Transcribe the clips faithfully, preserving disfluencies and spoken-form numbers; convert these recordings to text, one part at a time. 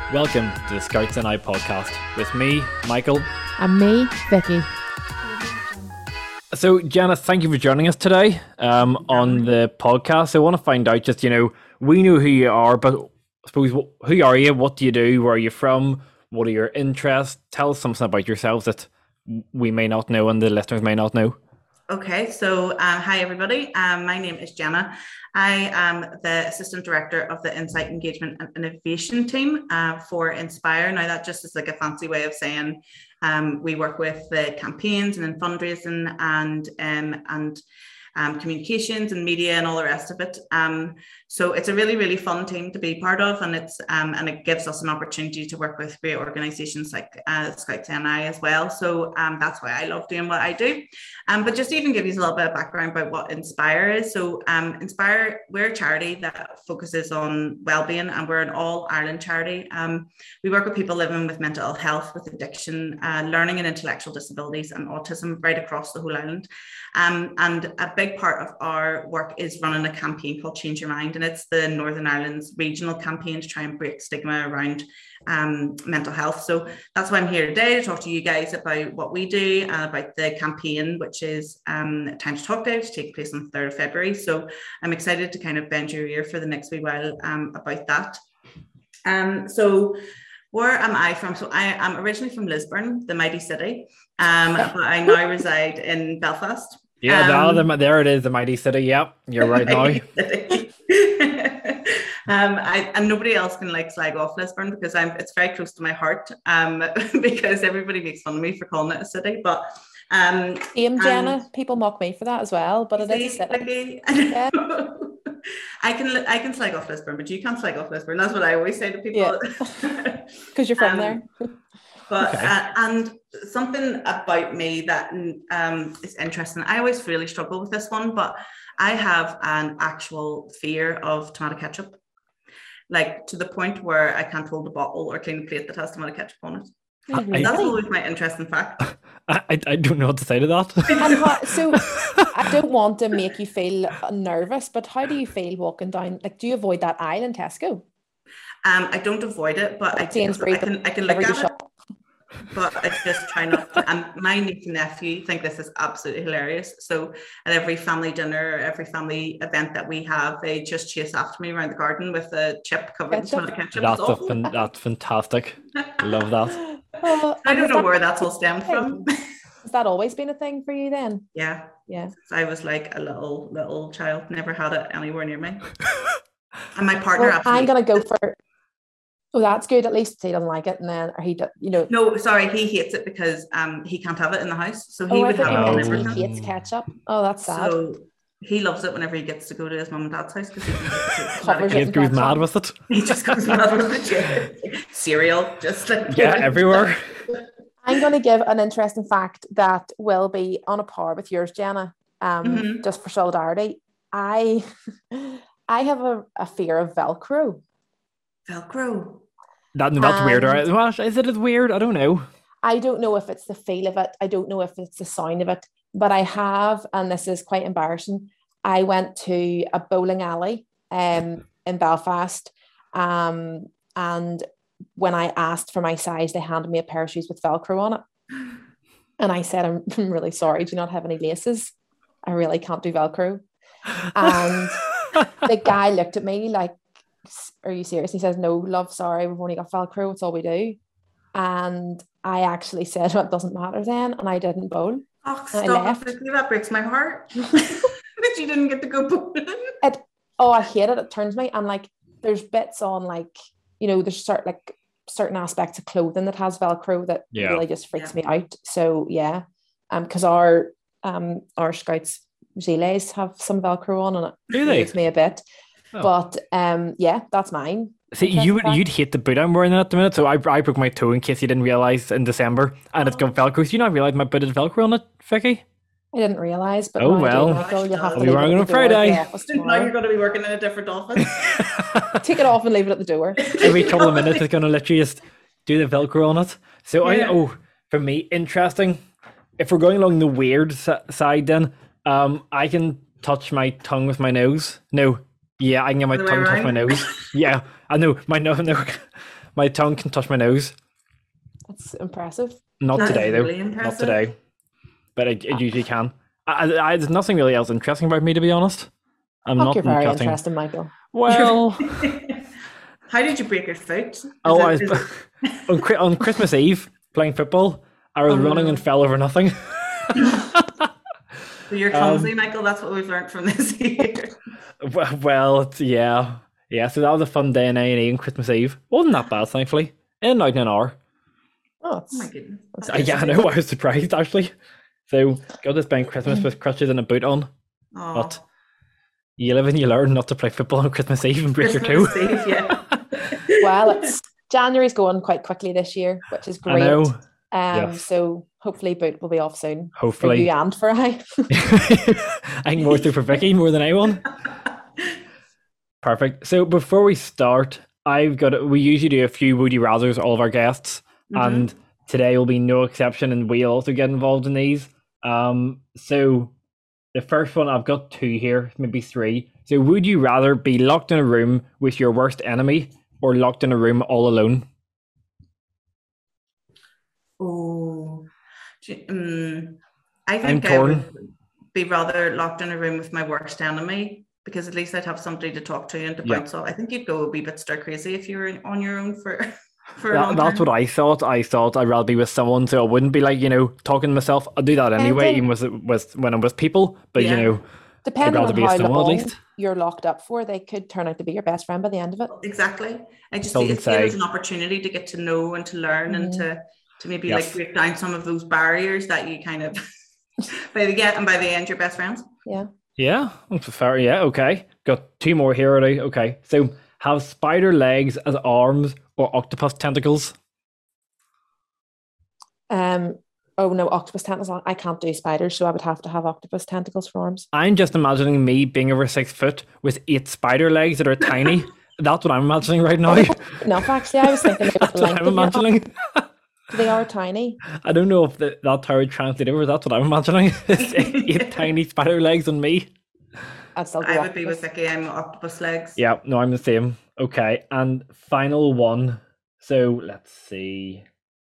Welcome to the Scouts and I podcast with me, Michael. And me, Vicky. So, Jenna, thank you for joining us today um, on the podcast. I want to find out just, you know, we know who you are, but I suppose, who are you? What do you do? Where are you from? What are your interests? Tell us something about yourselves that we may not know and the listeners may not know. Okay, so uh, hi everybody. Um, my name is Jenna. I am the Assistant Director of the Insight Engagement and Innovation team uh, for Inspire. Now that just is like a fancy way of saying um, we work with the campaigns and in fundraising and um, and um, communications and media and all the rest of it. Um, so it's a really, really fun team to be part of, and it's um, and it gives us an opportunity to work with great organisations like uh, Scouts N I as well. So um, that's why I love doing what I do. Um, but just to even give you a little bit of background about what Inspire is. So um, Inspire, we're a charity that focuses on wellbeing, and we're an all-Ireland charity. Um, we work with people living with mental health, with addiction, uh, learning and intellectual disabilities, and autism right across the whole island. Um, and a big part of our work is running a campaign called Change Your Mind, and it's the Northern Ireland's regional campaign to try and break stigma around um, mental health. So that's why I'm here today, to talk to you guys about what we do and about the campaign, which is um, Time to Talk Day, to take place on the third of February. So I'm excited to kind of bend your ear for the next wee while um, about that. Um, so where am I from? So I am originally from Lisburn, the mighty city, um, but I now reside in Belfast. Yeah, um, the, there it is, the mighty city. Yep, you're right now. um, I, and nobody else can like slag off Lisburn because I'm. It's very close to my heart. Um, because everybody makes fun of me for calling it a city, but um, Same, Jenna. People mock me for that as well, but it is a city. Yeah. I can I can slag off Lisburn, but you can't slag off Lisburn. That's what I always say to people. Yeah. Because you're from um, there. But okay. uh, and something about me that um, is interesting. I always really struggle with this one, but I have an actual fear of tomato ketchup, like to the point where I can't hold a bottle or clean a plate that has tomato ketchup on it. Oh, really? That's always my interesting fact. I, I don't know what to say to that. And how, so I don't want to make you feel nervous, but how do you feel walking down? Like, do you avoid that aisle in Tesco? Um, I don't avoid it, but I, do, I can I can look at it. But I just try not to. And my niece and nephew think this is absolutely hilarious. So at every family dinner, every family event that we have, they just chase after me around the garden with a chip covered in tomato ketchup. That's, a fin- that's fantastic. Love that. Uh, I don't know that, where that's all stemmed from. Has that always been a thing for you then? Yeah. Yeah. I was like a little, little child, never had it anywhere near me. And my partner Well, absolutely. I'm going to go for... Oh, that's good. At least he doesn't like it, and then or he, you know. No, sorry, he hates it because um he can't have it in the house, so he oh, would have it whenever whenever he hates ketchup. Oh, that's sad. So he loves it whenever he gets to go to his mum and dad's house because he Covers He it goes mad with it. He just goes mad with it. Cereal, just like Yeah, everywhere. I'm going to give an interesting fact that will be on a par with yours, Jenna. Um, Mhm. just for solidarity, I, I have a, a fear of Velcro. Velcro. That, that's And- weird, right? Well, is it as weird? I don't know. I don't know if it's the feel of it. I don't know if it's the sound of it, but I have, and this is quite embarrassing. I went to a bowling alley um, in Belfast, um, and when I asked for my size, they handed me a pair of shoes with Velcro on it. And I said, I'm, I'm really sorry. Do you not have any laces? I really can't do Velcro. And the guy looked at me like, are you serious? He says, no, love, sorry, we've only got Velcro. It's all we do. And I actually said, well, it doesn't matter then. And I didn't bowl. Oh, And I stop left. it. That breaks my heart. That you didn't get to go bowling. It, oh, I hate it. It turns me. And like, there's bits on like, you know, there's certain like certain aspects of clothing that has Velcro that Yeah. really just freaks Yeah. me out. So yeah, um, because our um our Scouts gilets have some Velcro on, and it Do they? freaks me a bit. Oh. But um, yeah, that's mine. See, you would, you'd hate the boot I'm wearing at the minute. So I, I broke my toe in case you didn't realise in December, and it's got Velcro. So you not realise my boot had Velcro on it, Vicky? I didn't realise, but Oh, now I do, well. Michael. You'll have to I'll be leave it wearing at it on the door of the Friday. office Now you're tomorrow. going to be working in a different office. Take it off and leave it at the door. Every couple of minutes, it's going to literally just do the Velcro on it. So Yeah. I oh, for me, interesting. If we're going along the weird s- side, then um, I can touch my tongue with my nose. No, yeah, I can get my Other way tongue touch my around? nose. Yeah, I know my no, no, my tongue can touch my nose. That's impressive. Not That is today, though. really Not impressive. today. But it, it usually can. I, I, there's nothing really else interesting about me, to be honest. I'm Fuck, not you're very interesting. interesting, Michael. Well, How did you break your foot? Is oh, it- I was, is it- on, Chri- on Christmas Eve, playing football, I was Oh, running no. and fell over nothing. So you're Um, clumsy, Michael. That's what we've learned from this year. Well, well, it's, yeah. Yeah, so that was a fun day in A and E on Christmas Eve. Wasn't that bad, thankfully. In and out in an hour. Oh, it's, Oh my goodness. That's Uh, yeah, I know. I was surprised, actually. So, got to spend Christmas with crutches and a boot on. Aw. But you live and you learn not to play football on Christmas Eve and break your toe. Christmas Eve, yeah. well, it's January's going quite quickly this year, which is I great. know. Um, yes. So hopefully boot will be off soon. For Hopefully. you and for I. I can go through for Vicky more than anyone. Perfect. So before we start, I've got we usually do a few would you rathers, all of our guests, Mhm. and today will be no exception, and we'll also get involved in these. Um, so the first one I've got two here, maybe three. So would you rather be locked in a room with your worst enemy or locked in a room all alone? Oh, Gee, um, I I'm think I torn. would be rather locked in a room with my worst enemy because at least I'd have somebody to talk to and to Yeah. bounce off. I think you'd go a wee bit stir crazy if you were on your own for for a That, long that's time. what I thought. I thought I'd rather be with someone, so I wouldn't be like, you know, talking to myself. I'll do that anyway, then- even with, with when I'm with people. But Yeah. you know, Depending rather on be with how someone at long least. you're locked up for, they could turn out to be your best friend by the end of it. Exactly. I just Doesn't see it see it as say. an opportunity to get to know and to learn and Mhm. to to maybe Yes. like break down some of those barriers that you kind of by the get and by the end you're best friends. Yeah. yeah, that's fair. Yeah, okay. Got two more here already. Okay, so have spider legs as arms or octopus tentacles? Um. Oh no, octopus tentacles. I can't do spiders, so I would have to have octopus tentacles for arms. I'm just imagining me being over six foot with eight spider legs that are tiny. That's what I'm imagining right now. Enough, actually. I was thinking about That's the what length I'm of your arm. imagining. They are tiny. I don't know if the, that's how it translates over. That's what I'm imagining. It's eight tiny spider legs on me. I'd still go I would be with octopus. Vicky. I'm octopus legs. Yeah, no, I'm the same. Okay, and final one. So let's see.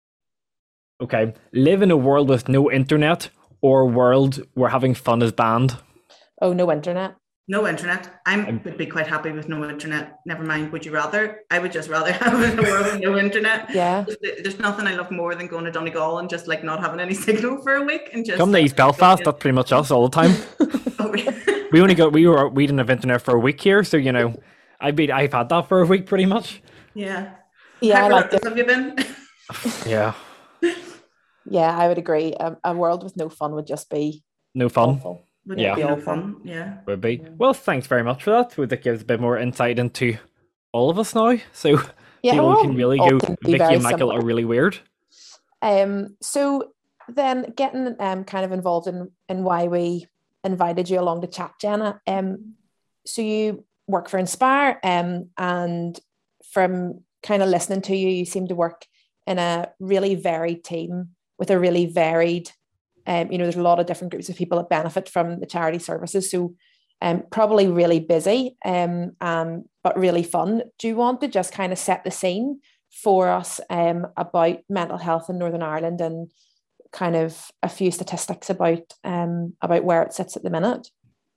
Okay, live in a world with no internet or a world where having fun is banned. Oh, no internet. No internet. I I'm- would be quite happy with no internet. Never mind. Would you rather? I would just rather have a world with no internet. Yeah. There's- There's nothing I love more than going to Donegal and just like not having any signal for a week and just Come to East Belfast, that's pretty much us all the time. Oh, really? We only got we were we didn't have internet for a week here, so you know, I've been I've had that for a week pretty much. Yeah. Yeah, I How like productive it. have you been? Yeah, Yeah, I would agree. A, a world with no fun would just be no fun. awful. Would Yeah. be no Awful. fun. Yeah. Would be. Well, thanks very much for that. Would that gives a bit more insight into all of us now? So Yeah, people well, can really all go. can be Vicky very and Michael similar. are really weird. Um, so then getting um kind of involved in in why we invited you along to chat, Jenna. Um, so you work for Inspire, um, and from kind of listening to you, you seem to work in a really varied team with a really varied, um, you know, there's a lot of different groups of people that benefit from the charity services. So um, probably really busy, um, um, but really fun. Do you want to just kind of set the scene for us um, about mental health in Northern Ireland and kind of a few statistics about um, about where it sits at the minute?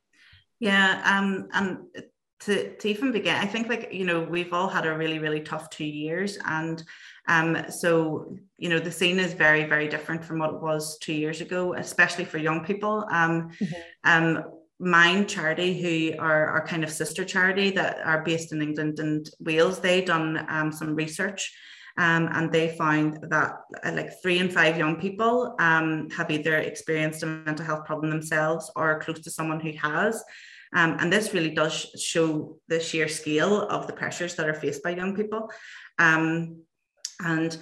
Yeah. Um, and to, to even begin, I think like, you know, we've all had a really, really tough two years. And um, so, you know, the scene is very, very different from what it was two years ago, especially for young people. Um, Mhm. um, Mind Charity, who are our kind of sister charity that are based in England and Wales, they done um, some research. Um, and they found that uh, like three in five young people um, have either experienced a mental health problem themselves or are close to someone who has. Um, and this really does show the sheer scale of the pressures that are faced by young people. Um, and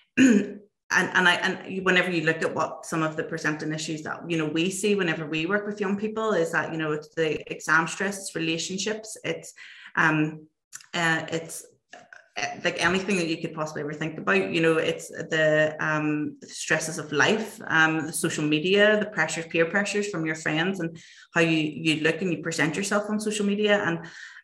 and and I and whenever you look at what some of the presenting issues that you know we see whenever we work with young people is that you know it's the exam stress, it's relationships, it's um uh, it's like anything that you could possibly ever think about. You know, it's the um, stresses of life, um, the social media, the pressures, peer pressures from your friends, and how you you look and you present yourself on social media. And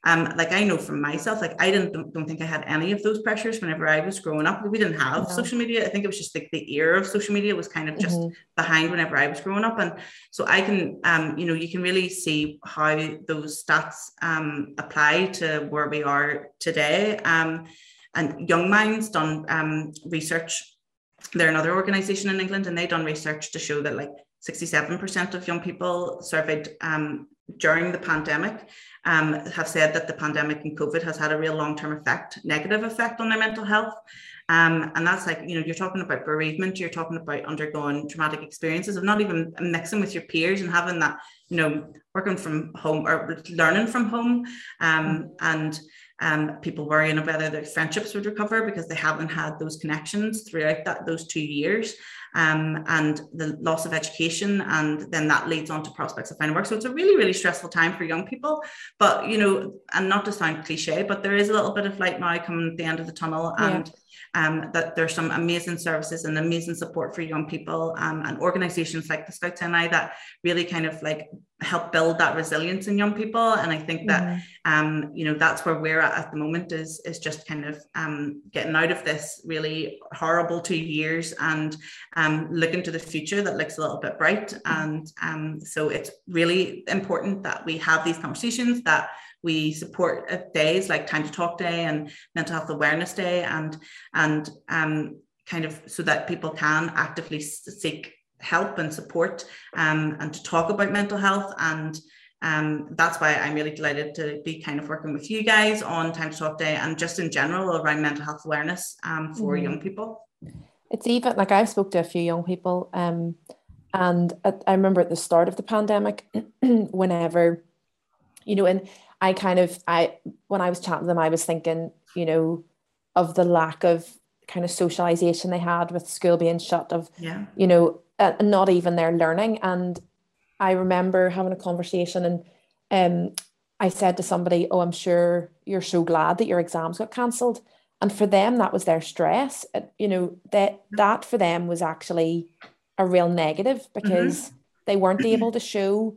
um, like I know from myself, like I didn't don't, don't think I had any of those pressures whenever I was growing up. We didn't have no. social media. I think it was just like the era of social media was kind of just mm-hmm. behind whenever I was growing up. And so I can, um, you know, you can really see how those stats um, apply to where we are today. Um, and Young Minds done um, research. They're another organization in England, and they done research to show that like sixty-seven percent of young people surveyed um, during the pandemic um, have said that the pandemic and COVID has had a real long-term effect, negative effect on their mental health. Um, and that's like, you know, you're talking about bereavement, you're talking about undergoing traumatic experiences of not even mixing with your peers and having that, you know, working from home or learning from home um, and Um, people worrying about whether their friendships would recover because they haven't had those connections throughout that those two years, um, and the loss of education, and then that leads on to prospects of finding work. So it's a really, really stressful time for young people. But you know, and not to sound cliche, but there is a little bit of light now coming at the end of the tunnel, and yeah. Um, that there's some amazing services and amazing support for young people, um, and organizations like the Scouts N I that really kind of like help build that resilience in young people. And I think that, mm-hmm. um, you know, that's where we're at at the moment is, is just kind of um, getting out of this really horrible two years and um, looking to the future that looks a little bit bright. And um, so it's really important that we have these conversations, that we support days like Time to Talk Day and Mental Health Awareness Day, and and um, kind of so that people can actively seek help and support um, and to talk about mental health. And um, that's why I'm really delighted to be kind of working with you guys on Time to Talk Day and just in general around mental health awareness um, for mm-hmm. young people. It's even like I've spoke to a few young people um, and at, I remember at the start of the pandemic, whenever, you know, and I kind of, I when I was chatting to them, I was thinking, you know, of the lack of kind of socialization they had with school being shut, of, yeah. you know, uh, not even their learning. And I remember having a conversation and um, I said to somebody, oh, I'm sure you're so glad that your exams got cancelled. And for them, that was their stress. It, you know, that that for them was actually a real negative because mm-hmm. they weren't able to show,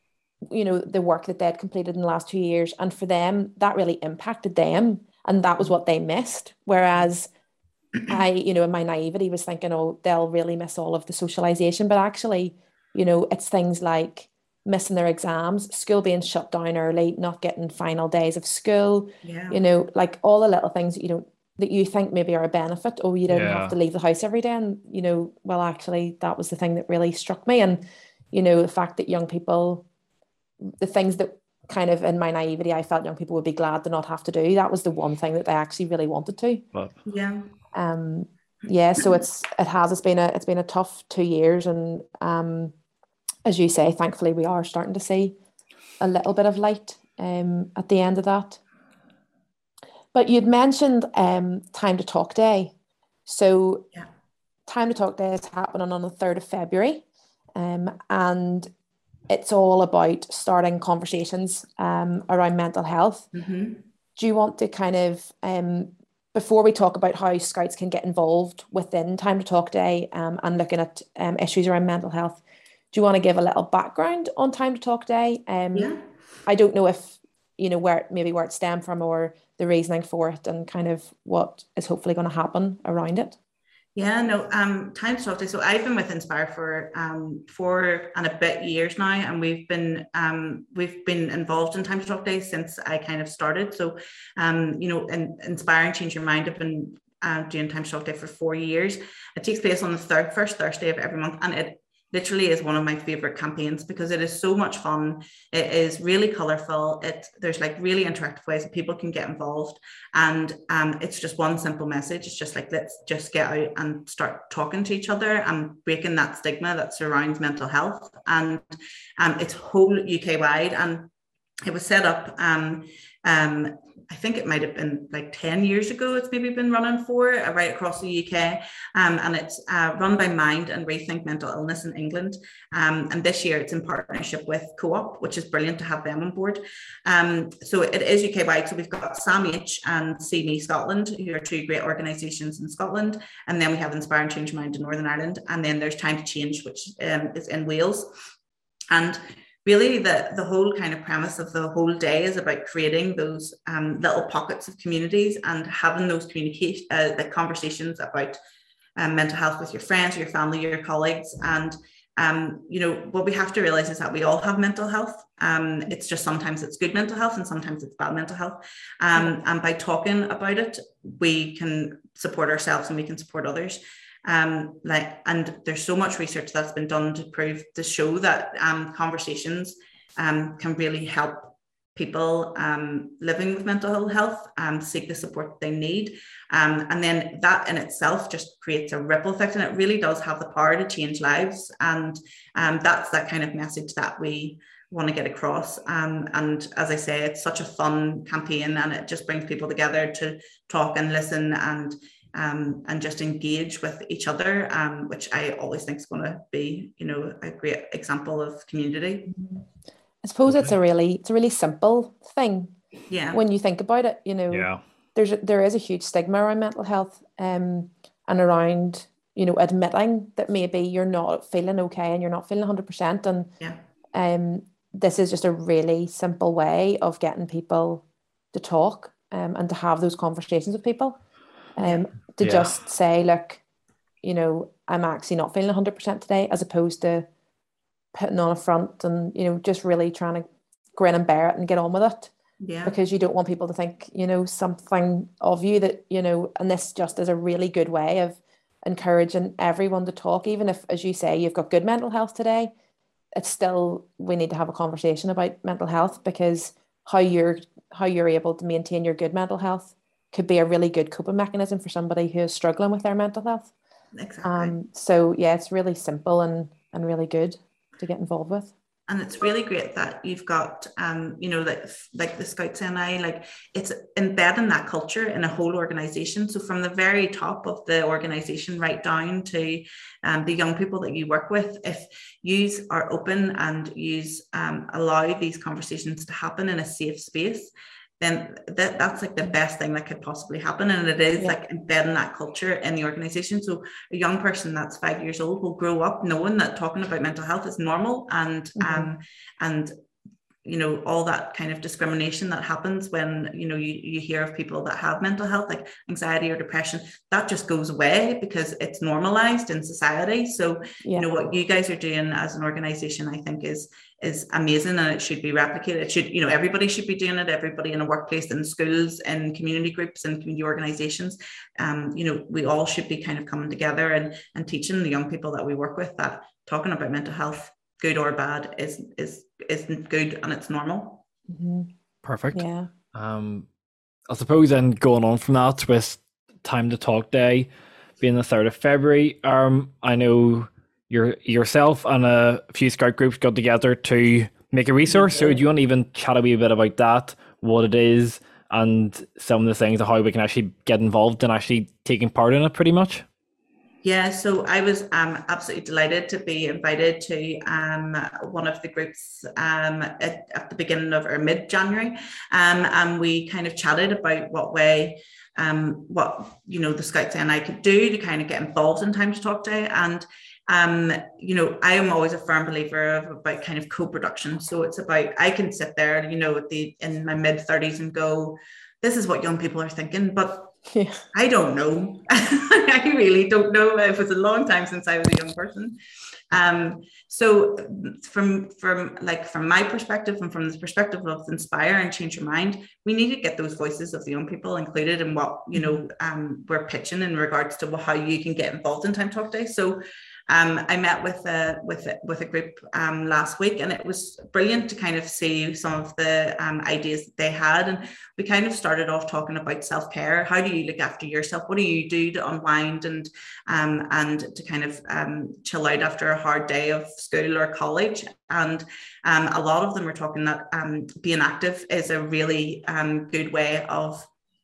you know, the work that they'd completed in the last two years. And for them, that really impacted them. And that was what they missed. Whereas I, you know, in my naivety was thinking, oh, they'll really miss all of the socialization. But actually, you know, it's things like missing their exams, school being shut down early, not getting final days of school, yeah. you know, like all the little things that you don't, that you think maybe are a benefit. Oh, you didn't yeah. have to leave the house every day. And, you know, well, actually, that was the thing that really struck me. And, you know, the fact that young people, the things that kind of in my naivety, I felt young people would be glad to not have to do, that was the one thing that they actually really wanted to. Yeah. Um, yeah, so it's, it has, it's been a, it's been a tough two years. And um, as you say, thankfully we are starting to see a little bit of light um, at the end of that. But you'd mentioned um, Time to Talk Day. So yeah. Time to Talk Day is happening on the third of February. Um, and it's all about starting conversations um, around mental health. Mm-hmm. Do you want to kind of, um, before we talk about how Scouts can get involved within Time to Talk Day um, and looking at um, issues around mental health, do you want to give a little background on Time to Talk Day? Um, yeah. I don't know if, you know, where maybe where it stemmed from or the reasoning for it and kind of what is hopefully going to happen around it. Yeah, no, um, Time to Talk Day. So I've been with Inspire for um four and a bit years now, and we've been um we've been involved in Time to Talk Day since I kind of started. So, um, you know, in, Inspire and Change Your Mind, I've been uh, doing Time to Talk Day for four years. It takes place on the third first Thursday of every month, and it literally is one of my favorite campaigns because it is so much fun. It is really colorful. It there's like really interactive ways that people can get involved, and um, it's just one simple message. It's just like, let's just get out and start talking to each other and breaking that stigma that surrounds mental health. And um, it's whole U K wide, and it was set up. Um, um, I think it might have been like ten years ago. It's maybe been running for uh, right across the U K, um, and it's uh, run by Mind and Rethink Mental Illness in England. Um, and this year it's in partnership with Co-op, which is brilliant to have them on board. Um, so it is U K wide. So we've got Sam H and See Me Scotland, who are two great organisations in Scotland, and then we have Inspire and Change Mind in Northern Ireland, and then there's Time to Change, which um, is in Wales. And really the, the whole kind of premise of the whole day is about creating those um, little pockets of communities and having those communication, uh, the conversations about um, mental health with your friends, your family, your colleagues. And, um, you know, what we have to realize is that we all have mental health. Um, it's just sometimes it's good mental health and sometimes it's bad mental health. Um, and by talking about it, we can support ourselves and we can support others. Um, like, and there's so much research that's been done to prove, to show that um, conversations um, can really help people um, living with mental health um, seek the support they need. Um, and then that in itself just creates a ripple effect, and it really does have the power to change lives. And um, that's that kind of message that we want to get across. Um, and as I say, it's such a fun campaign, and it just brings people together to talk and listen and um, and just engage with each other, um, which I always think is going to be, you know, a great example of community. I suppose it's a really it's a really simple thing. Yeah. When you think about it, you know, yeah. there's a, there is a huge stigma around mental health, um, and around, you know, admitting that maybe you're not feeling okay and you're not feeling one hundred percent. And yeah. um, this is just a really simple way of getting people to talk um, and to have those conversations with people. Um, to yeah. just say, look, you know, I'm actually not feeling one hundred percent today, as opposed to putting on a front and, you know, just really trying to grin and bear it and get on with it. Yeah. Because you don't want people to think, you know, something of you that, you know, and this just is a really good way of encouraging everyone to talk. Even if, as you say, you've got good mental health today, it's still, we need to have a conversation about mental health, because how you're how you're able to maintain your good mental health could be a really good coping mechanism for somebody who is struggling with their mental health. Exactly. Um, so yeah, it's really simple and and really good to get involved with. And it's really great that you've got, um, you know, like, like the Scouts N I, like it's embedding that culture in a whole organization. So from the very top of the organization right down to um, the young people that you work with, if you are open and you um, allow these conversations to happen in a safe space, then that, that's like the best thing that could possibly happen. And it is yeah. like embedding that culture in the organization. So a young person that's five years old will grow up knowing that talking about mental health is normal, and mm-hmm. um and you know, all that kind of discrimination that happens when, you know, you, you hear of people that have mental health, like anxiety or depression, that just goes away because it's normalized in society. So, yeah. you know, what you guys are doing as an organization, I think is, is amazing, and it should be replicated. It should, you know, everybody should be doing it. Everybody in a workplace, in schools, in community groups and community organizations. Um, you know, we all should be kind of coming together and, and teaching the young people that we work with that talking about mental health, good or bad, is is isn't good, and it's normal. Mm-hmm. Perfect. Yeah. Um, I suppose then going on from that, with Time to Talk Day being the third of February, um, I know your yourself and a few Scout groups got together to make a resource. So do you want to even chat a wee bit about that, what it is, and some of the things of how we can actually get involved and actually taking part in it, pretty much? Yeah, so I was um, absolutely delighted to be invited to um, one of the groups um, at, at the beginning of, or mid-January, um, and we kind of chatted about what way, um, what, you know, the Scouts and I could do to kind of get involved in Time to Talk Day. And, um, you know, I am always a firm believer of about kind of co-production. So it's about, I can sit there, you know, at the in my mid-thirties and go, this is what young people are thinking, but yeah. I don't know. I really don't know. It was a long time since I was a young person. Um, so from from like from my perspective and from the perspective of Inspire and Change Your Mind, we need to get those voices of the young people included in what, you know, um, we're pitching in regards to how you can get involved in Time Talk Day. So Um, I met with a with a, with a group um, last week, and it was brilliant to kind of see some of the um, ideas that they had. And we kind of started off talking about self-care. How do you look after yourself? What do you do to unwind and um, and to kind of um, chill out after a hard day of school or college? And um, a lot of them were talking that um, being active is a really um, good way of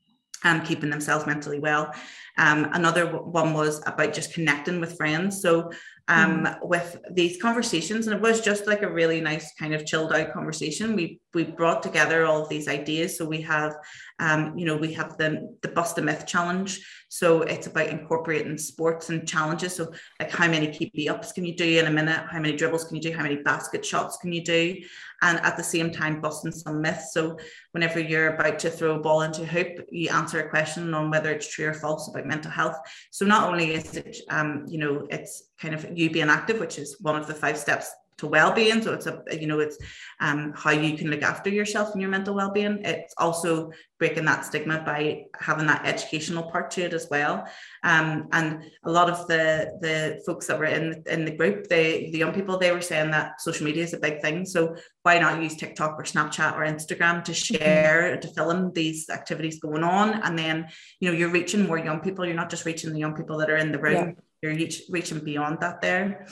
um, keeping themselves mentally well. Um, another one was about just connecting with friends. So um, mm. with these conversations, and it was just like a really nice kind of chilled out conversation, we we brought together all of these ideas. So we have Um, you know, we have the, the Bust a Myth challenge. So it's about incorporating sports and challenges. So like how many keepy ups can you do in a minute? How many dribbles can you do? How many basket shots can you do? And at the same time, busting some myths. So whenever you're about to throw a ball into a hoop, you answer a question on whether it's true or false about mental health. So not only is it, um, you know, it's kind of you being active, which is one of the five steps to well-being. So it's a, you know, it's um, how you can look after yourself and your mental well-being. It's also breaking that stigma by having that educational part to it as well. Um, and a lot of the the folks that were in in the group, they the young people, they were saying that social media is a big thing. So why not use TikTok or Snapchat or Instagram to share, to film these activities going on? And then, you know, you're reaching more young people. You're not just reaching the young people that are in the room. Yeah. You're reach, reaching beyond that there.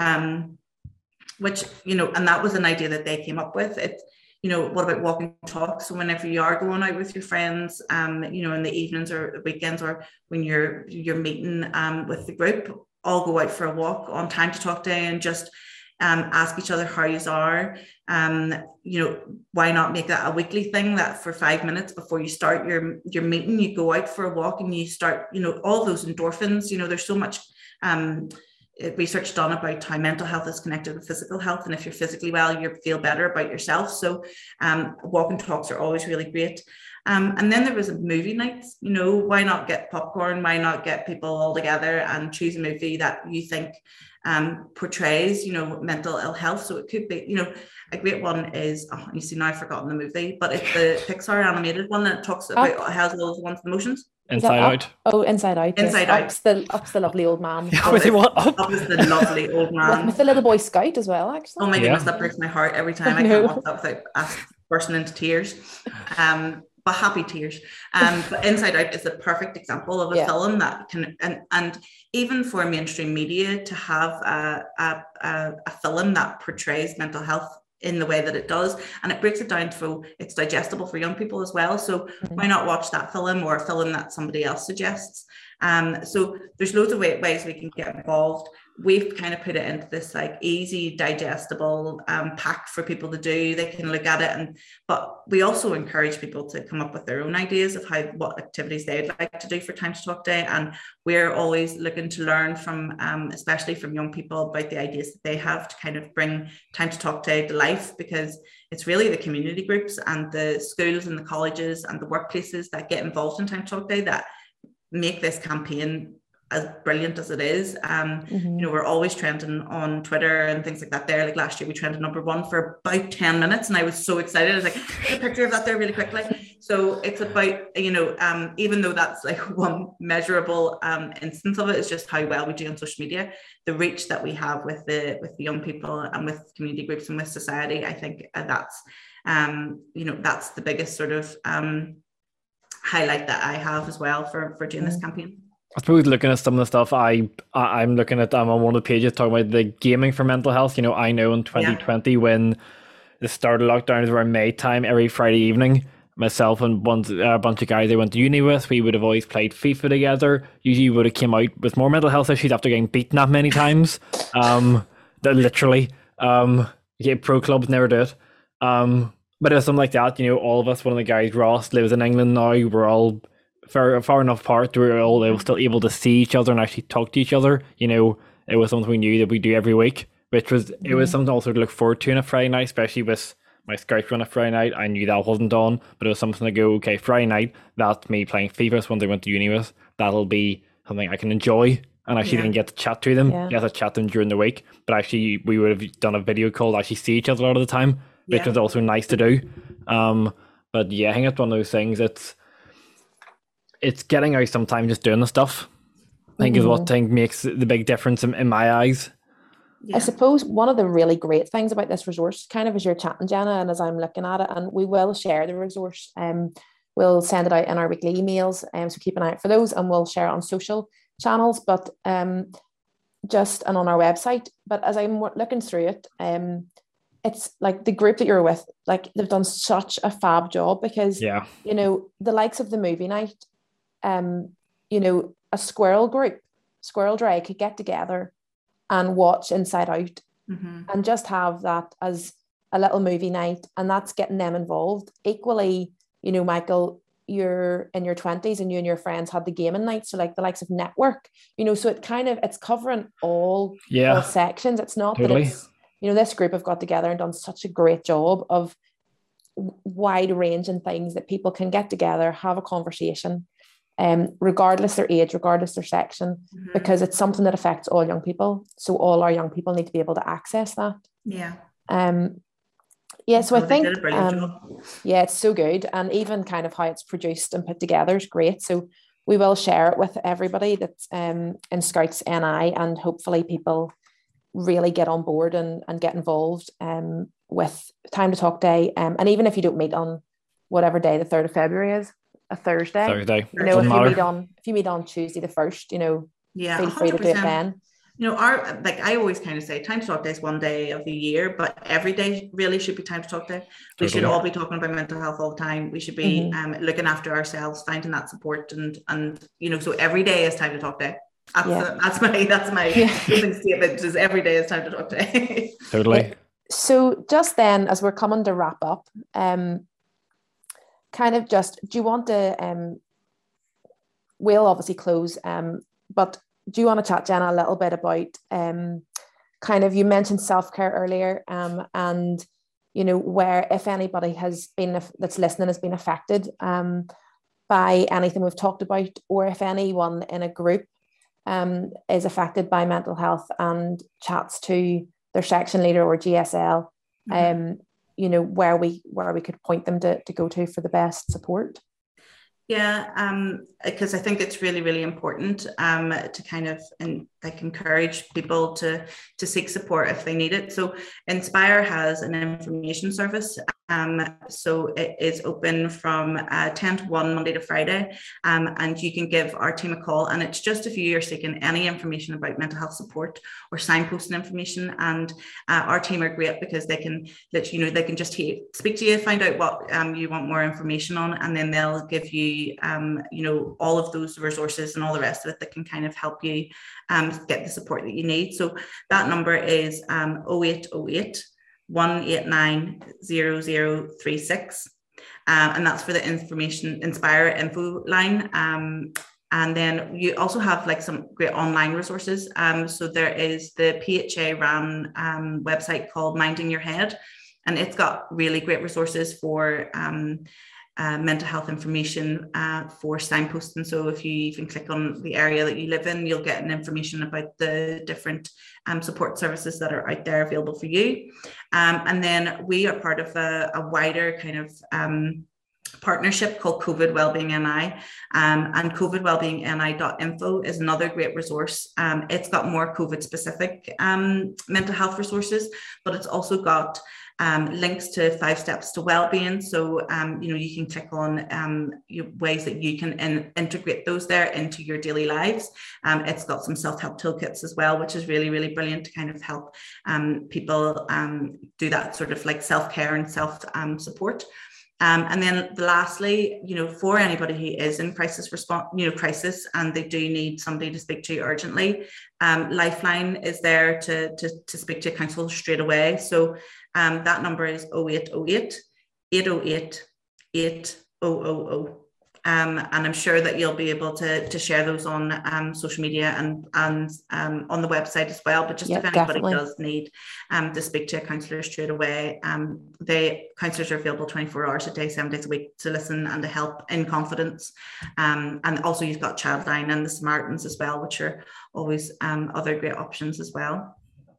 Um, which, you know, and that was an idea that they came up with. It, you know, what about walking talks? So whenever you are going out with your friends, um, you know, in the evenings or weekends, or when you're you're meeting um, with the group, all go out for a walk on Time to Talk Day and just um, ask each other how you are. Um, you know, why not make that a weekly thing, that for five minutes before you start your your meeting, you go out for a walk and you start, you know, all those endorphins. You know, there's so much um, research done about how mental health is connected with physical health, and if you're physically well, you feel better about yourself. So um, walking talks are always really great. Um, and then there was a movie night. You know, why not get popcorn? Why not get people all together and choose a movie that you think um, portrays, you know, mental ill health? So it could be, you know, a great one is, oh, you see, now I've forgotten the movie, but it's the Pixar animated one that talks about oh. how those ones emotions. Inside Out. Oh, Inside Out. Inside Out. Up's the, up's the lovely old man. Yeah, was he what? Up? Up is the lovely old man. With the little boy scout as well, actually. Oh my goodness, yeah. That breaks my heart every time. I, I can't watch that without bursting into tears. Um, but happy tears. Um, but Inside Out is a perfect example of a yeah. film that can, and, and even for mainstream media to have a, a, a, a film that portrays mental health in the way that it does, and it breaks it down so it's digestible for young people as well. So mm-hmm. why not watch that film or a film that somebody else suggests? Um, so there's loads of ways we can get involved. We've kind of put it into this like easy, digestible um, pack for people to do. They can look at it, and but we also encourage people to come up with their own ideas of how what activities they'd like to do for Time to Talk Day. And we're always looking to learn from, um, especially from young people, about the ideas that they have to kind of bring Time to Talk Day to life, because it's really the community groups and the schools and the colleges and the workplaces that get involved in Time to Talk Day that make this campaign as brilliant as it is. Um, mm-hmm. You know, we're always trending on Twitter and things like that there. Like last year we trended number one for about ten minutes, and I was so excited. I was like, get a picture of that there really quickly. So it's about, you know, um, even though that's like one measurable um, instance of it, is just how well we do on social media. The reach that we have with the with the young people and with community groups and with society, I think uh, that's, um, you know, that's the biggest sort of um, highlight that I have as well for, for doing mm-hmm. this campaign. I suppose looking at some of the stuff I, I I'm looking at, I'm on one of the pages talking about the gaming for mental health. You know, I know in twenty twenty yeah. when the start of lockdown was around May time, every Friday evening, myself and one, a bunch of guys I went to uni with, we would have always played FIFA together. Usually would have came out with more mental health issues after getting beaten that many times. Um, that literally, um, yeah, pro clubs never do it. Um, but it was something like that. You know, all of us, one of the guys, Ross, lives in England now. We're all far, far enough apart. We're all able, still able to see each other and actually talk to each other. You know, it was something we knew that we do every week, which was, mm-hmm. it was something also to look forward to on a Friday night, especially with my Scout run a Friday night. I knew that wasn't on, but it was something to go, okay, Friday night, that's me playing FIFA, it's one I went to uni with. That'll be something I can enjoy. And actually yeah. didn't get to chat to them. Yeah. Yes, I chat to them during the week, but actually we would have done a video call to actually see each other a lot of the time, which yeah. was also nice to do. Um, but yeah, I think it's one of those things. It's it's getting out sometimes, just doing the stuff. I think mm-hmm. is what I think makes the big difference in, in my eyes. Yeah. I suppose one of the really great things about this resource, kind of as you're chatting, Jenna, and as I'm looking at it, and we will share the resource. Um, we'll send it out in our weekly emails, um, so keep an eye out for those, and we'll share it on social channels, but um, just and on our website. But as I'm looking through it, um, it's like the group that you're with, like they've done such a fab job, because yeah, you know, the likes of the movie night, um, you know, a squirrel group, Squirrel Dry could get together and watch Inside Out mm-hmm. and just have that as a little movie night, and that's getting them involved. Equally, you know, Michael, you're in your twenties and you and your friends had the gaming night, so like the likes of Network, you know, so it kind of, it's covering all, yeah, all sections. It's not totally. that it's, you know, this group have got together and done such a great job of wide ranging things that people can get together, have a conversation, um, regardless their age, regardless their section, mm-hmm. because it's something that affects all young people. So all our young people need to be able to access that. Yeah. Um, yeah, so oh, I think, um, yeah, it's so good. And even kind of how it's produced and put together is great. So we will share it with everybody that's um, in Scouts N I, and hopefully people really get on board and, and get involved um, with Time to Talk Day. Um, and even if you don't meet on whatever day the third of February is, a Thursday, Thursday. you know, if you matter. meet on if you meet on Tuesday the first, you know, yeah, feel free to do it then. You know, our, like I always kind of say, Time to Talk Day is one day of the year, but every day really should be Time to Talk Day. We totally. should all be talking about mental health all the time. We should be mm-hmm. um, looking after ourselves, finding that support, and and you know, so every day is Time to Talk Day. That's, yeah. the, that's my that's my yeah. statement. Is every day is Time to Talk Day. Totally. Yeah. So just then, as we're coming to wrap up, um, kind of just, do you want to? Um, we'll obviously close, um, but. Do you want to chat, Jenna, a little bit about um, kind of, you mentioned self-care earlier, um, and, you know, where if anybody has been, that's listening has been affected um, by anything we've talked about, or if anyone in a group um, is affected by mental health and chats to their section leader or G S L, mm-hmm. um, you know, where we where we could point them to, to go to for the best support. Yeah, um, because I think it's really, really important um, to kind of and like encourage people to to seek support if they need it. So Inspire has an information service. Um, so it is open from uh, ten to one Monday to Friday, um, and you can give our team a call. And it's just if you are seeking any information about mental health support or signposting information, and uh, our team are great because they can let you know they can just hear, speak to you, find out what um, you want more information on, and then they'll give you um, you know all of those resources and all the rest of it that can kind of help you um, get the support that you need. So that number is um, oh eight oh eight, one eight nine, zero zero three six, um, and that's for the information Inspire info line. Um, and then you also have like some great online resources. Um, so there is the P H A ran um, website called Minding Your Head, and it's got really great resources for um, Uh, mental health information uh, for signposting. So if you even click on the area that you live in, you'll get an information about the different um, support services that are out there available for you. Um, and then we are part of a, a wider kind of um, partnership called COVID Wellbeing N I, um, and COVID Wellbeing N I dot info is another great resource. Um, it's got more COVID specific um, mental health resources, but it's also got Um, links to five steps to well-being. So, um, you know, you can click on um, you, ways that you can in, integrate those there into your daily lives. Um, it's got some self-help toolkits as well, which is really, really brilliant to kind of help um, people um, do that sort of like self-care and self-support. Um, and then lastly, you know, for anybody who is in crisis response, you know, crisis, and they do need somebody to speak to urgently, um, Lifeline is there to, to, to speak to a counsellor straight away. So um, that number is oh eight oh eight, eight oh eight, eight thousand. Um, and I'm sure that you'll be able to, to share those on um, social media and, and um, on the website as well. But just yep, if anybody definitely. does need um, to speak to a counsellor straight away, um, they counsellors are available twenty-four hours a day, seven days a week to listen and to help in confidence. Um, and also you've got Childline and the Samaritans as well, which are always um, other great options as well.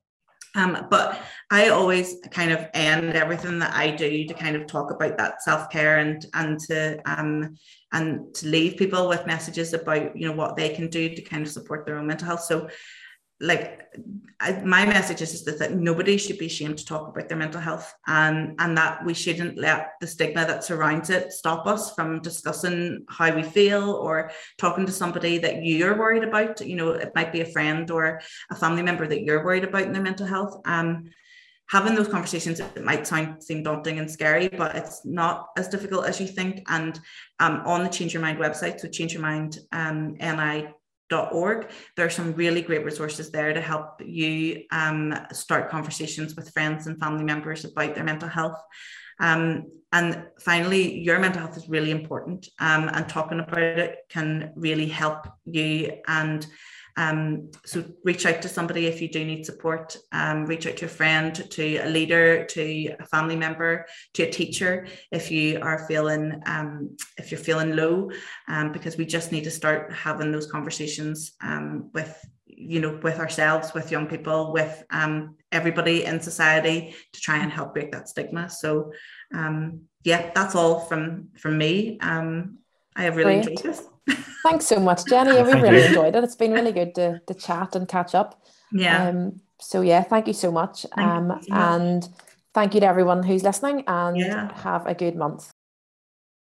Um, but I always kind of end everything that I do to kind of talk about that self-care and and to um and to leave people with messages about, you know, what they can do to kind of support their own mental health. So like I, my message is that, that nobody should be ashamed to talk about their mental health, and and that we shouldn't let the stigma that surrounds it stop us from discussing how we feel or talking to somebody that you're worried about. You know, it might be a friend or a family member that you're worried about in their mental health. Um, having those conversations, it might sound seem daunting and scary, but it's not as difficult as you think. And um, on the Change Your Mind website, so Change Your Mind um, N I dot org, there are some really great resources there to help you um, start conversations with friends and family members about their mental health. Um, and finally, your mental health is really important, um, and talking about it can really help you. And um, so reach out to somebody if you do need support. Um, reach out to a friend, to a leader, to a family member, to a teacher if you are feeling um, if you're feeling low, um, because we just need to start having those conversations um, with you know with ourselves, with young people, with um, everybody in society to try and help break that stigma. So um, yeah, that's all from from me. Um, I have really Great. enjoyed this. Thanks so much, Jenny. We Thank really you. enjoyed it. It's been really good to, to chat and catch up. Yeah. Um, so yeah, thank you so much. Thank Um, you so much. and thank you to everyone who's listening, and Yeah. have a good month.